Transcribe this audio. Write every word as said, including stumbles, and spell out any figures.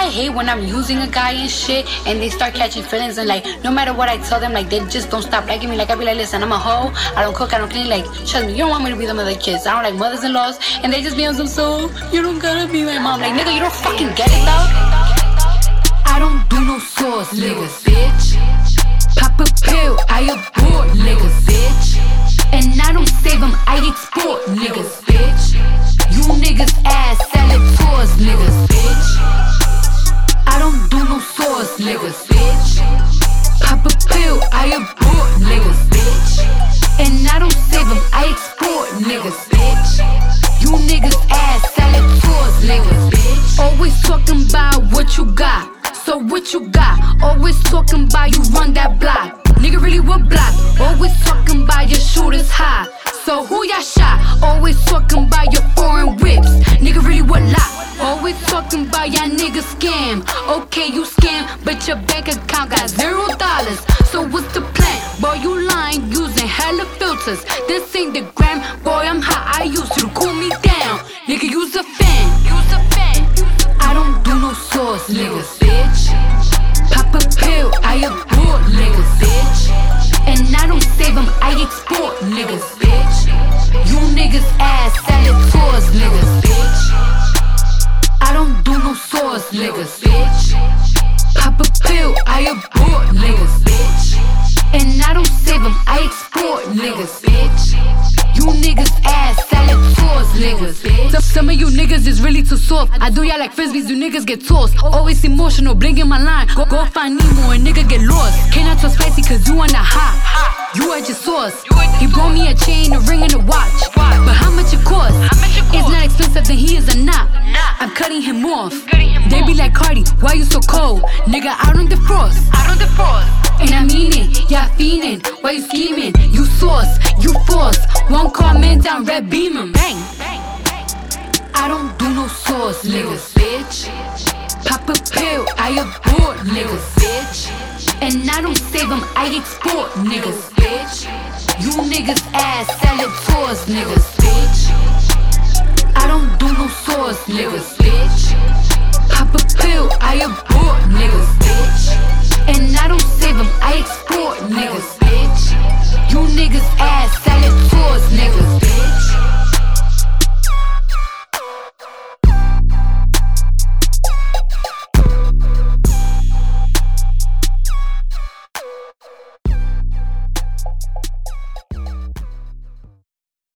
hate when I'm using a guy and shit, and they start catching feelings, and like, no matter what I tell them, like, they just don't stop liking me. Like, I be like, listen, I'm a hoe, I don't cook, I don't clean, like, trust me, you don't want me to be the mother kids. I don't like mothers-in-laws, and they just be on some, so, you don't gotta be my mom. Like, nigga, you don't fucking get it, though. I don't do no sauce, niggas, bitch. Pop a pill, I abort, niggas, bitch. And I don't save them, I export, niggas, bitch. You niggas ass salad tours, niggas, bitch. I don't do no sauce, niggas, bitch. Pop a pill, I abort, niggas, bitch. And I don't save them, I export, niggas, bitch. You niggas ass salad tours, niggas, bitch. Always talking about what you got. So what you got? Always talking about you run that block. Nigga really what block? Always talking about your shooters high. So who y'all shot? Always talking about your foreign whips. Nigga really what lot? Always talking about y'all niggas scam. Okay, you scam, but your bank account got zero dollars. So what's the plan? Boy, you lying using hella filters. This ain't the gram. Boy, I'm hot. I used you to cool me down. Nigga, use a fan. Use a fan. I don't do no sauce, niggas, bitch. Pop a pill, I abort, niggas, bitch. And I don't save them, I export, niggas, bitch. You niggas ass salad tours, niggas, bitch. I don't do no sauce, niggas, bitch. Pop a pill, I abort, niggas, bitch. And I don't save them, I export, niggas, bitch. You niggas ass salad tours, niggas, bitch. Some, some of you niggas is really too soft. I do y'all like frisbees, you niggas get tossed. Always emotional, blinking my line. Go, go find Nemo and nigga get lost. Can't not too spicy cause you on the hot. You at your sauce. He brought me a chain, a ring and a watch. But how much it cost? It's not expensive, then he is a knot. I'm cutting him off. They be like, Cardi, why you so cold? Nigga, I don't defrost. I don't defrost. And I mean it, yeah, fiendin'. Why you scheming? You sauce, you force. One car man down, red beamin'. Bang. I don't do no sauce, niggas, bitch. Pop a pill, I abort, niggas, bitch. And I don't save them, I export, niggas, bitch. You niggas ass salad tours, niggas, bitch. I don't do no sauce, niggas, bitch. Pop a pill, I abort, niggas, bitch. And I don't save them, I export, niggas, bitch. You niggas ass salad tours, niggas, bitch.